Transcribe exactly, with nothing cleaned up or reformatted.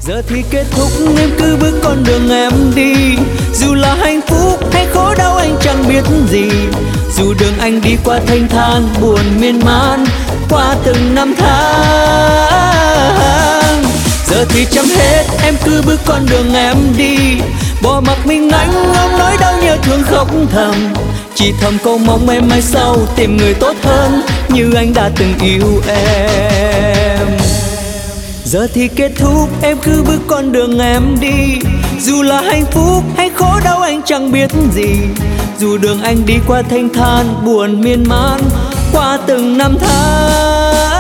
Giờ thì kết thúc em cứ bước con đường em đi, dù là hạnh phúc hay khổ đau anh chẳng biết gì, dù đường anh đi qua thênh thang buồn miên man qua từng năm tháng. Giờ thì chấm hết em cứ bước con đường em đi, bỏ mặc mình anh ôm nỗi đau nhớ thương khóc thầm, chỉ thầm câu mong em mai sau tìm người tốt hơn như anh đã từng yêu em. Giờ thì kết thúc em cứ bước con đường em đi, dù là hạnh phúc hay khổ đau anh chẳng biết gì, dù đường anh đi qua thênh thang buồn miên man qua từng năm tháng.